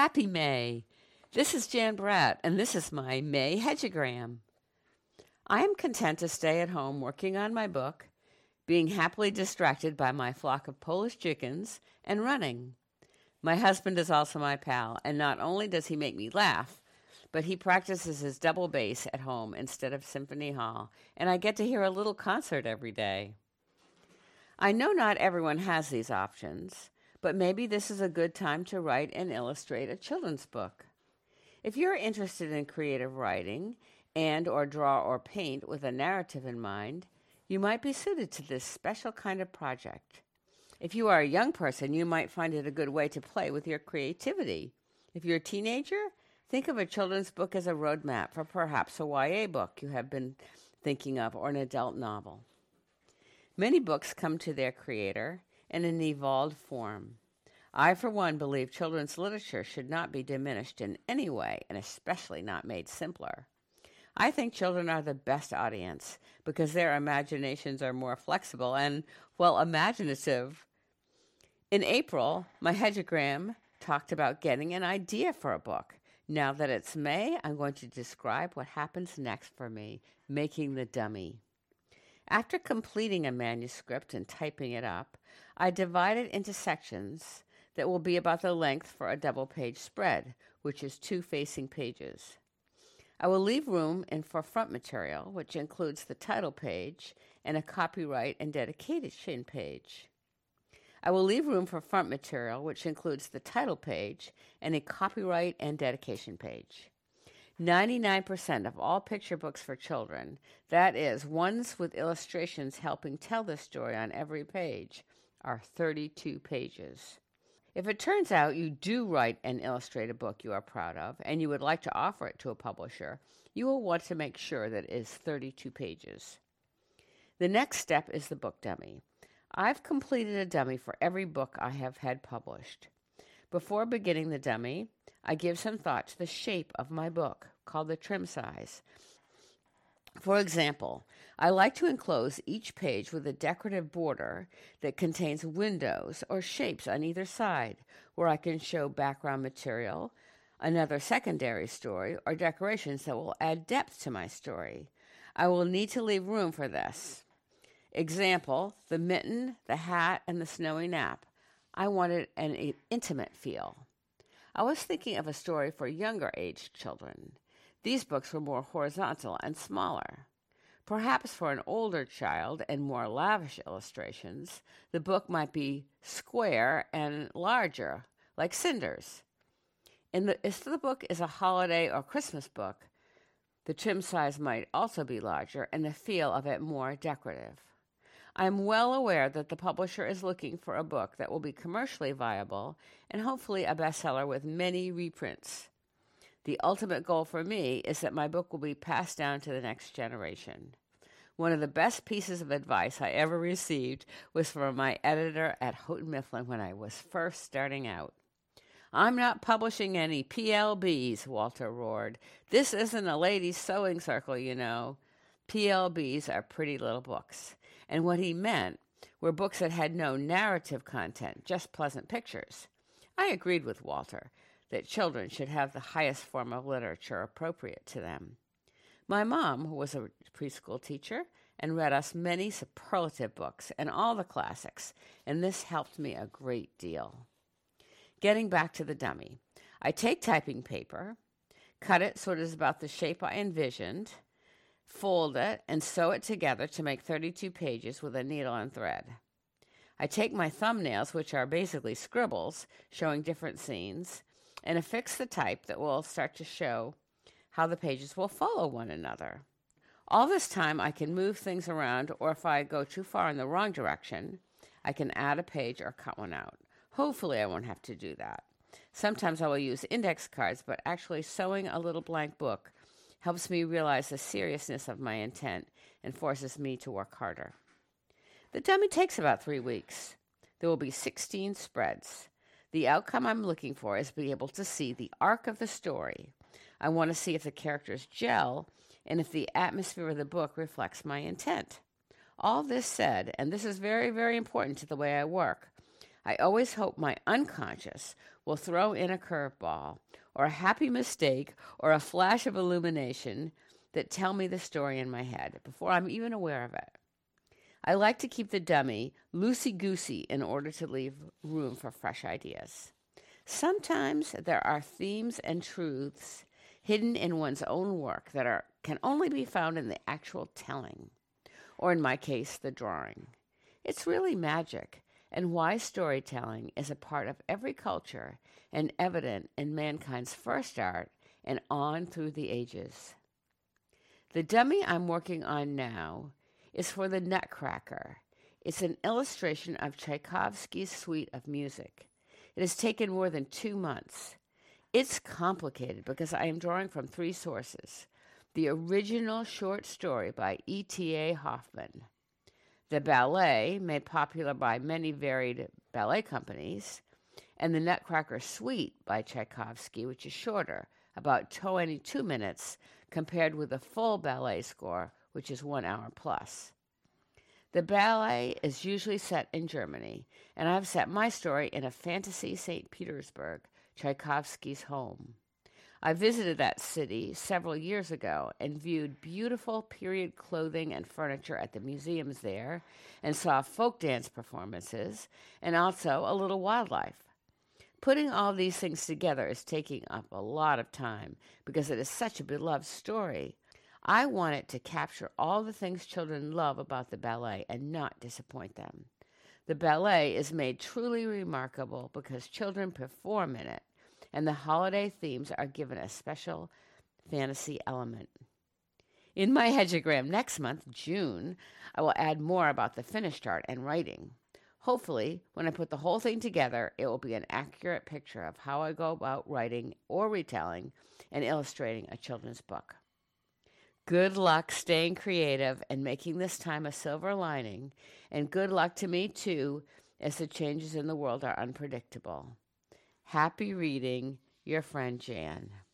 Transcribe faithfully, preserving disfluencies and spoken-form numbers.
Happy May! This is Jan Bratt, and this is my May Hedgeogram. I am content to stay at home working on my book, being happily distracted by my flock of Polish chickens, and running. My husband is also my pal, and not only does he make me laugh, but he practices his double bass at home instead of Symphony Hall, and I get to hear a little concert every day. I know not everyone has these options, but maybe this is a good time to write and illustrate a children's book. If you're interested in creative writing and or draw or paint with a narrative in mind, you might be suited to this special kind of project. If you are a young person, you might find it a good way to play with your creativity. If you're a teenager, think of a children's book as a roadmap for perhaps a Y A book you have been thinking of or an adult novel. Many books come to their creator in an evolved form. I, for one, believe children's literature should not be diminished in any way, and especially not made simpler. I think children are the best audience because their imaginations are more flexible and, well, imaginative. In April, my hedgeogram talked about getting an idea for a book. Now that it's May, I'm going to describe what happens next for me, making the dummy. After completing a manuscript and typing it up, I divide it into sections that will be about the length for a double-page spread, which is two facing pages. I will leave room in for front material, which includes the title page and a copyright and dedication page. I will leave room for front material, which includes the title page and a copyright and dedication page. ninety-nine percent of all picture books for children, that is, ones with illustrations helping tell the story on every page, are thirty-two pages. If it turns out you do write and illustrate a book you are proud of and you would like to offer it to a publisher, you will want to make sure that it is thirty-two pages. The next step is the book dummy. I've completed a dummy for every book I have had published. Before beginning the dummy, I give some thought to the shape of my book, called the trim size. For example, I like to enclose each page with a decorative border that contains windows or shapes on either side, where I can show background material, another secondary story, or decorations that will add depth to my story. I will need to leave room for this. Example, the mitten, the hat, and the snowy nap. I wanted an intimate feel. I was thinking of a story for younger-aged children. These books were more horizontal and smaller. Perhaps for an older child and more lavish illustrations, the book might be square and larger, like cinders. In the, if the book is a holiday or Christmas book, the trim size might also be larger and the feel of it more decorative. I am well aware that the publisher is looking for a book that will be commercially viable and hopefully a bestseller with many reprints. The ultimate goal for me is that my book will be passed down to the next generation. One of the best pieces of advice I ever received was from my editor at Houghton Mifflin when I was first starting out. "I'm not publishing any P L Bs, Walter roared. "This isn't a ladies' sewing circle, you know. P L Bs are pretty little books." And what he meant were books that had no narrative content, just pleasant pictures. I agreed with Walter that children should have the highest form of literature appropriate to them. My mom was a preschool teacher and read us many superlative books and all the classics, and this helped me a great deal. Getting back to the dummy, I take typing paper, cut it so it is about the shape I envisioned, fold it, and sew it together to make thirty-two pages with a needle and thread. I take my thumbnails, which are basically scribbles showing different scenes, and affix the type that will start to show how the pages will follow one another. All this time I can move things around, or if I go too far in the wrong direction, I can add a page or cut one out. Hopefully I won't have to do that. Sometimes I will use index cards, but actually sewing a little blank book helps me realize the seriousness of my intent and forces me to work harder. The dummy takes about three weeks. There will be sixteen spreads. The outcome I'm looking for is to be able to see the arc of the story. I want to see if the characters gel and if the atmosphere of the book reflects my intent. All this said, and this is very, very important to the way I work, I always hope my unconscious will throw in a curveball, or a happy mistake, or a flash of illumination that tell me the story in my head before I'm even aware of it. I like to keep the dummy loosey-goosey in order to leave room for fresh ideas. Sometimes there are themes and truths hidden in one's own work that are can only be found in the actual telling, or in my case, the drawing. It's really magic, and why storytelling is a part of every culture and evident in mankind's first art and on through the ages. The dummy I'm working on now is for the Nutcracker. It's an illustration of Tchaikovsky's suite of music. It has taken more than two months. It's complicated because I am drawing from three sources: the original short story by E T A Hoffmann, the ballet made popular by many varied ballet companies, and the Nutcracker Suite by Tchaikovsky, which is shorter, about twenty-two minutes, compared with the full ballet score, which is one hour plus. The ballet is usually set in Germany, and I've set my story in a fantasy Saint Petersburg, Tchaikovsky's home. I visited that city several years ago and viewed beautiful period clothing and furniture at the museums there, and saw folk dance performances, and also a little wildlife. Putting all these things together is taking up a lot of time because it is such a beloved story. I want it to capture all the things children love about the ballet and not disappoint them. The ballet is made truly remarkable because children perform in it, and the holiday themes are given a special fantasy element. In my hedgerogram next month, June, I will add more about the finished art and writing. Hopefully, when I put the whole thing together, it will be an accurate picture of how I go about writing or retelling and illustrating a children's book. Good luck staying creative and making this time a silver lining, and good luck to me too, as the changes in the world are unpredictable. Happy reading, your friend Jan.